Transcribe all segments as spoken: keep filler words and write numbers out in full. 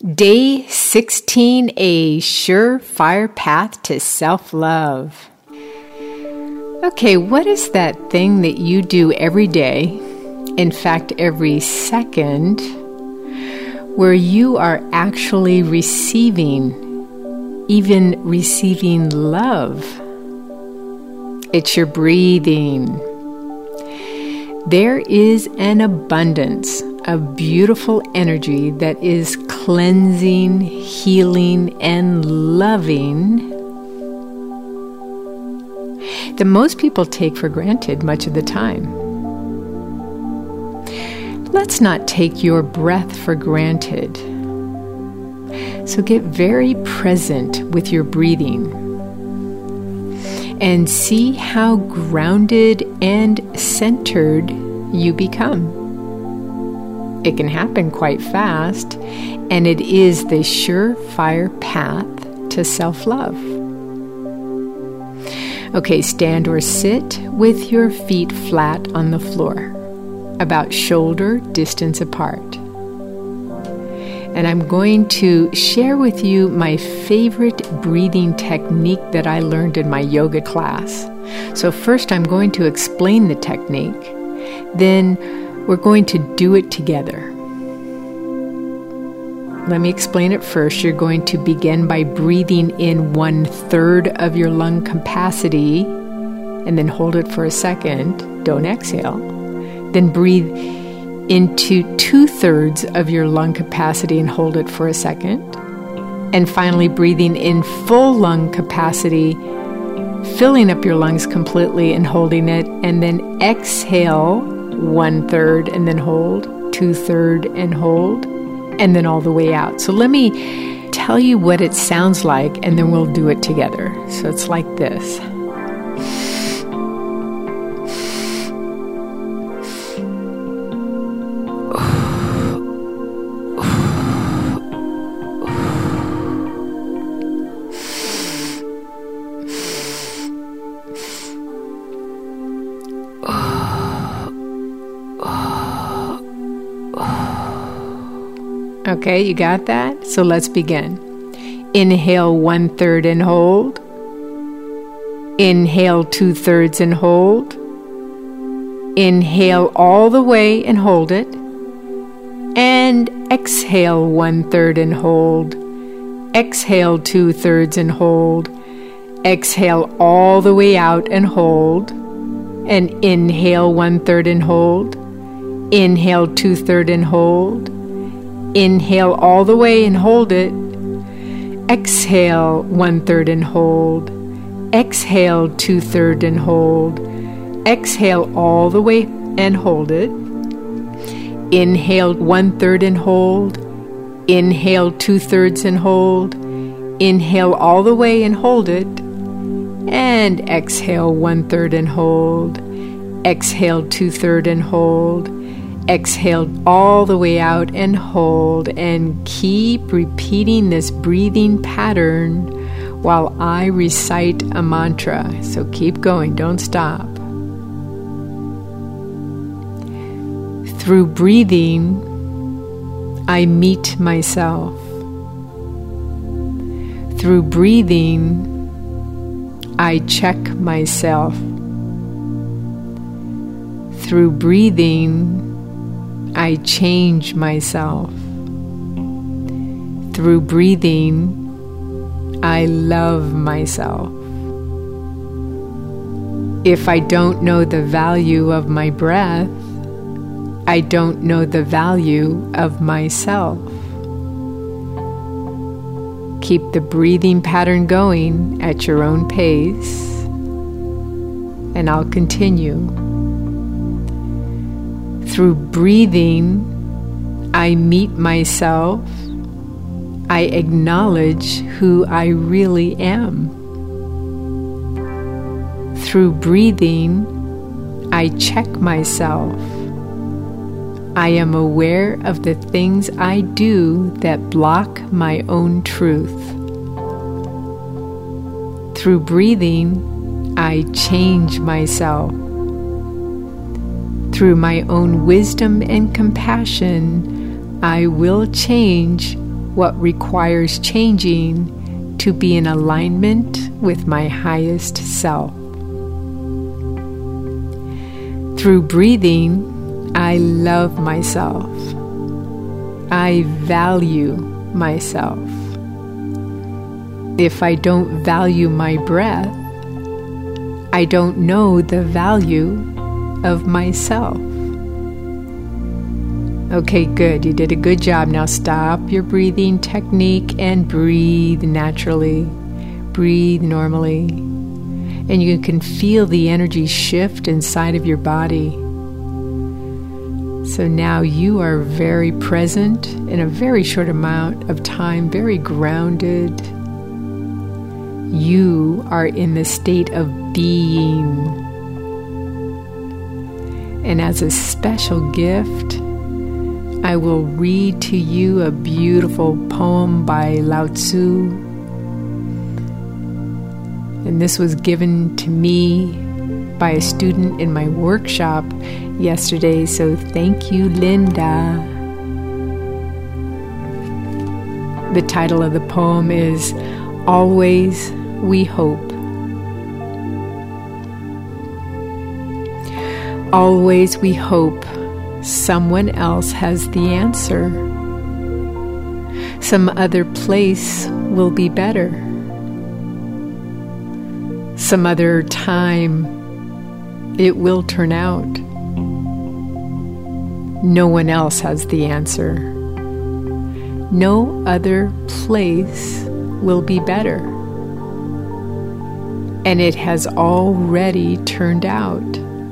Day sixteen, a surefire path to self-love. Okay, what is that thing that you do every day, in fact every second, where you are actually receiving, even receiving love? It's your breathing. There is an abundance of beautiful energy that is cleansing, healing, and loving that most people take for granted much of the time. Let's not take your breath for granted. So get very present with your breathing and see how grounded and centered you become. It can happen quite fast, and it is the surefire path to self-love. Okay, stand or sit with your feet flat on the floor, about shoulder distance apart. And I'm going to share with you my favorite breathing technique that I learned in my yoga class. So first I'm going to explain the technique, then we're going to do it together. Let me explain it first. You're going to begin by breathing in one third of your lung capacity and then hold it for a second. Don't exhale. Then breathe into two thirds of your lung capacity and hold it for a second. And finally, breathing in full lung capacity, filling up your lungs completely and holding it. And then exhale one third and then hold, two third and hold, and then all the way out. So let me tell you what it sounds like, and then we'll do it together. So it's like this. Okay, you got that? So let's begin. Inhale one third and hold. Inhale two thirds and hold. Inhale all the way and hold it. And exhale one third and hold. Exhale two thirds and hold. Exhale all the way out and hold. And inhale one third and hold. Inhale two thirds and hold. Inhale all the way and hold it. Exhale one third and hold. Exhale two thirds and hold. Exhale all the way and hold it. Inhale one third and hold. Inhale two thirds and hold. Inhale all the way and hold it. And exhale one third and hold. Exhale two thirds and hold. Exhale all the way out and hold, and keep repeating this breathing pattern while I recite a mantra. So keep going, don't stop. Through breathing, I meet myself. Through breathing, I check myself. Through breathing, I change myself. Through breathing, I love myself. If I don't know the value of my breath, I don't know the value of myself. Keep the breathing pattern going at your own pace, and I'll continue. Through breathing, I meet myself. I acknowledge who I really am. Through breathing, I check myself. I am aware of the things I do that block my own truth. Through breathing, I change myself. Through my own wisdom and compassion, I will change what requires changing to be in alignment with my highest self. Through breathing, I love myself. I value myself. If I don't value my breath, I don't know the value of myself. Okay, good. You did a good job. Now stop your breathing technique and breathe naturally. Breathe normally. And you can feel the energy shift inside of your body. So now you are very present in a very short amount of time, very grounded. You are in the state of being. And as a special gift, I will read to you a beautiful poem by Lao Tzu. And this was given to me by a student in my workshop yesterday, so thank you, Linda. The title of the poem is Always We Hope. Always we hope someone else has the answer. Some other place will be better. Some other time it will turn out. No one else has the answer. No other place will be better. And it has already turned out.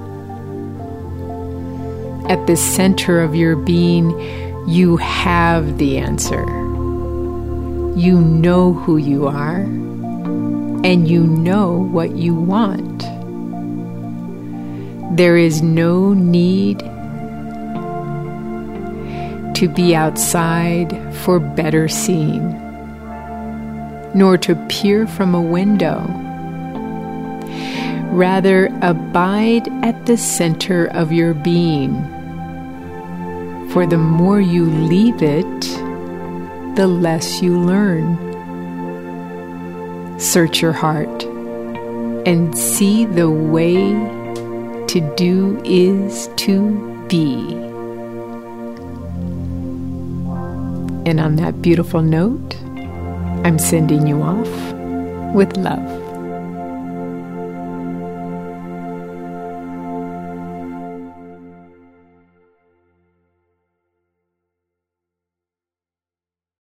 At the center of your being, you have the answer. You know who you are, and you know what you want. There is no need to be outside for better seeing, nor to peer from a window. Rather, abide at the center of your being. For the more you leave it, the less you learn. Search your heart and see the way to do is to be. And on that beautiful note, I'm sending you off with love.